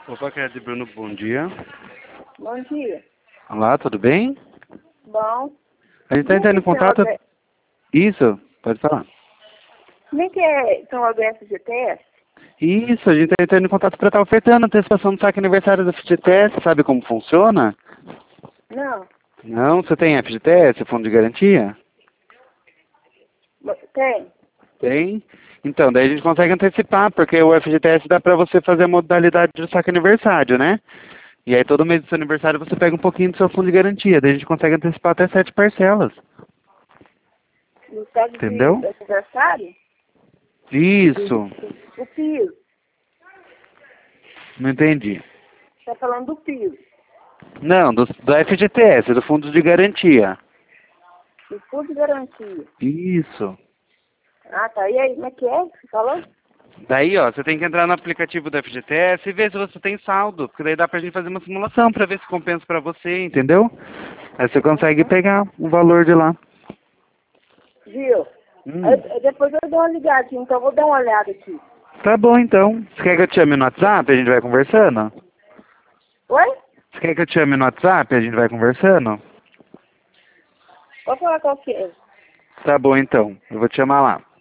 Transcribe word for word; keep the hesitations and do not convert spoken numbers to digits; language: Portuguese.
Opa, Cred Bruno, bom dia. Bom dia. Olá, tudo bem? Bom. A gente está entrando em contato... Isso, pode falar. Como é que é São Roberto F G T S? Isso, a gente está entrando em contato para estar ofertando a antecipação do saque aniversário da F G T S, sabe como funciona? Não. Não, você tem F G T S, fundo de garantia? Tem. Tem? Então, daí a gente consegue antecipar, porque o F G T S dá para você fazer a modalidade de saque aniversário, né? E aí todo mês do seu aniversário você pega um pouquinho do seu fundo de garantia, daí a gente consegue antecipar até sete parcelas. No caso Entendeu? de aniversário? Isso. O piso. Não entendi. Tá falando do piso. Não, do, do F G T S, do fundo de garantia. Do fundo de garantia. Isso. Ah, tá. E aí, como é que é que você falou? Daí, ó, você tem que entrar no aplicativo do F G T S e ver se você tem saldo, porque daí dá pra gente fazer uma simulação pra ver se compensa pra você, entendeu? Aí você consegue Uhum. pegar o valor de lá. Viu? Hum. Aí, depois eu dou uma ligadinha, então eu vou dar uma olhada aqui. Tá bom, então. Você quer que eu te chame no WhatsApp e a gente vai conversando? Oi? Você quer que eu te chame no WhatsApp e a gente vai conversando? Vou falar qual que é. Tá bom, então. Eu vou te chamar lá.